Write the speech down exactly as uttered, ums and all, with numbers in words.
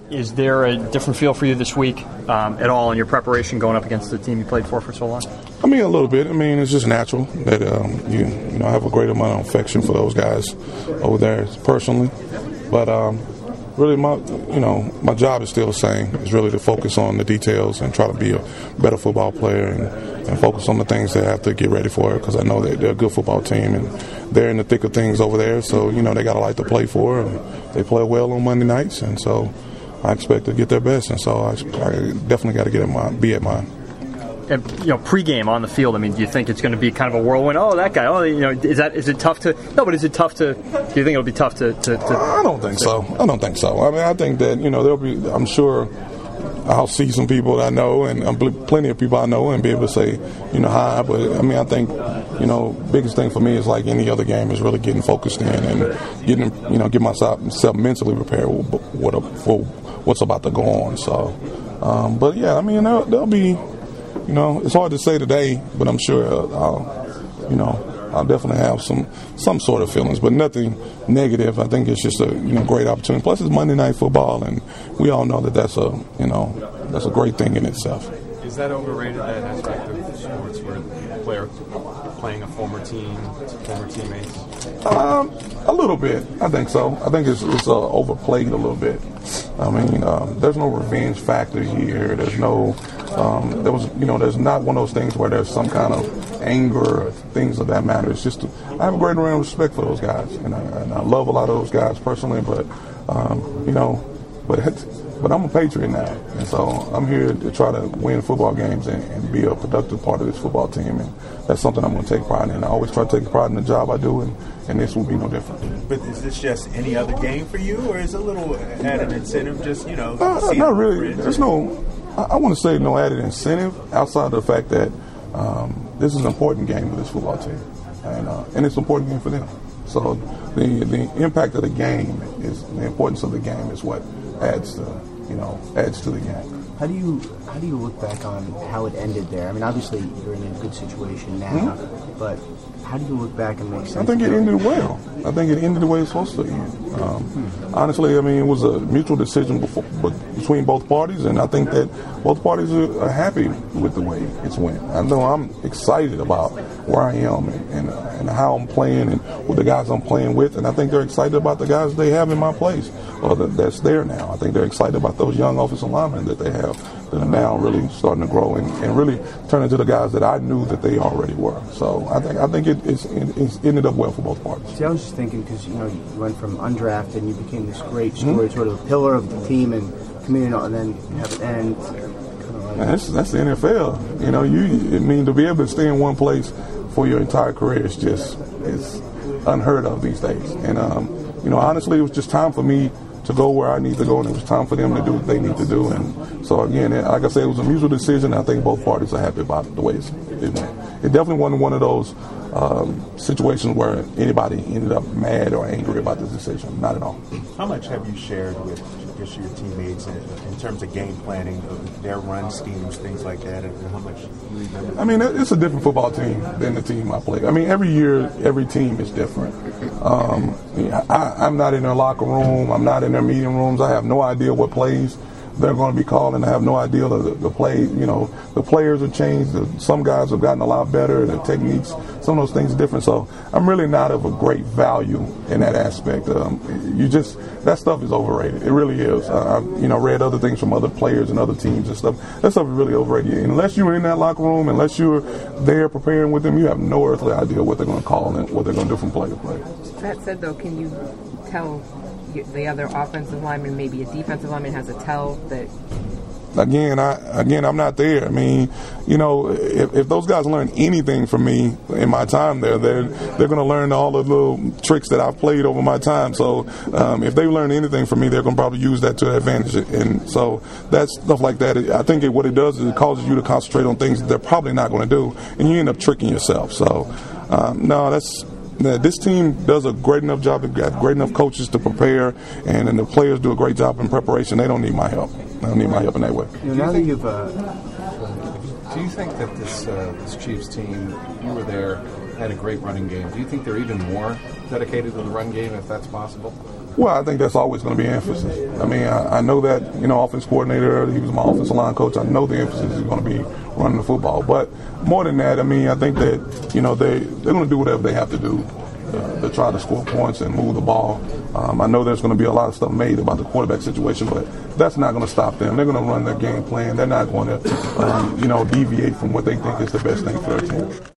Is there a different feel for you this week um, at all in your preparation going up against the team you played for for so long? I mean, a little bit. I mean, it's just natural that um, you you know I have a great amount of affection for those guys over there personally, but um, really my you know my job is still the same. It's really to focus on the details and try to be a better football player and, and focus on the things that I have to get ready for, because I know that they're a good football team and they're in the thick of things over there. So you know they got a lot to play for, and they play well on Monday nights, and so I expect to get their best, and so I, I definitely got to get at mine, be at mine. And, you know, pregame on the field. I mean, do you think it's going to be kind of a whirlwind? Oh, that guy. Oh, you know, is that is it tough to? No, but is it tough to? Do you think it'll be tough to? to, to I don't think so. I don't think so. I mean, I think that you know there'll be. I'm sure I'll see some people that I know, and um, plenty of people I know, and be able to say, you know, hi. But I mean, I think, you know, biggest thing for me is like any other game is really getting focused in and getting, you know, get myself mentally prepared for what's about to go on. So, um, but yeah, I mean, there'll, there'll be. You know, it's hard to say today, but I'm sure I'll, you know, I'll definitely have some some sort of feelings, but nothing negative. I think it's just a you know great opportunity. Plus, it's Monday Night Football, and we all know that that's a you know that's a great thing in itself. Is that overrated, that aspect of sports where a player playing a former team, former teammates? Um, a little bit, I think so. I think it's it's uh, overplayed a little bit. I mean, um, there's no revenge factor here. There's no, um, there was, you know, there's not one of those things where there's some kind of anger or things of that matter. It's just, I have a great amount of respect for those guys, and I, and I love a lot of those guys personally. But, um, you know, but but I'm a Patriot now, and so I'm here to try to win football games and, and be a productive part of this football team, and that's something I'm going to take pride in. I always try to take pride in the job I do, and, and this will be no different. But is this just any other game for you, or is it a little added incentive? Just you know, uh, not really. There's no. I, I want to say no added incentive outside of the fact that um, this is an important game for this football team, and uh, and it's an important game for them. So the the impact of the game is the importance of the game is what adds to you know adds to the game. How do you how do you look back on how it ended there? I mean, obviously you're in a good situation now, mm-hmm. but how do you look back and make sense? I think it ended well. I think it ended the way it's supposed to end. Um, hmm. Honestly, I mean, it was a mutual decision before, but between both parties, and I think that both parties are, are happy with the way it's went. I know I'm excited about where I am and, and, uh, and how I'm playing and with the guys I'm playing with, and I think they're excited about the guys they have in my place, or that, that's there now. I think they're excited about those young offensive linemen that they have that are now really starting to grow and, and really turn into the guys that I knew that they already were. So I think I think it, it's, it's ended up well for both parties. See, I was just thinking because you know you went from undrafted and you became this great scorer, mm-hmm. sort of a pillar of the team and community, and then you have it end. Like, that's that's the N F L. You know, you I mean to be able to stay in one place for your entire career is just it's unheard of these days. And um, you know, honestly, it was just time for me to go where I need to go, and it was time for them to do what they need to do. And so again, like I said, it was a mutual decision. I think both parties are happy about the way it went. It definitely wasn't one of those um, situations where anybody ended up mad or angry about the decision. Not at all. How much have you shared with just your teammates in, in terms of game planning, their run schemes, things like that, and how much you remember? I mean, it's a different football team than the team I play. I mean, every year, every team is different. Um, I, I'm not in their locker room. I'm not in their meeting rooms. I have no idea what plays they're going to be calling. I have no idea the, the play. You know, the players have changed. Some guys have gotten a lot better. The techniques, some of those things are different. So I'm really not of a great value in that aspect. Um, you just that stuff is overrated. It really is. I, I've you know read other things from other players and other teams and stuff. That stuff is really overrated. And unless you're in that locker room, unless you're there preparing with them, you have no earthly idea what they're going to call and what they're going to do from play to play. That said, though, can you tell the other offensive lineman, maybe a defensive lineman, has a tell that? Again, I again I'm not there. I mean, you know, if, if those guys learn anything from me in my time there, they're they're going to learn all the little tricks that I've played over my time. So um, if they learn anything from me, they're going to probably use that to their advantage. And so that stuff like that, I think it, what it does is it causes you to concentrate on things that they're probably not going to do, and you end up tricking yourself. So um, no, that's. This team does a great enough job. They've got great enough coaches to prepare, and, and the players do a great job in preparation. They don't need my help. They don't need my help in that way. You know, now that you've, uh, do you think that this uh, this Chiefs team, you were there, had a great running game? Do you think they're even more dedicated to the run game, if that's possible? Well, I think that's always going to be emphasis. I mean, I, I know that, you know, offense coordinator, he was my offensive line coach. I know the emphasis is going to be running the football. But more than that, I mean, I think that, you know, they, they're going to do whatever they have to do uh, to try to score points and move the ball. Um, I know there's going to be a lot of stuff made about the quarterback situation, but that's not going to stop them. They're going to run their game plan. They're not going to, um, you know, deviate from what they think is the best thing for their team.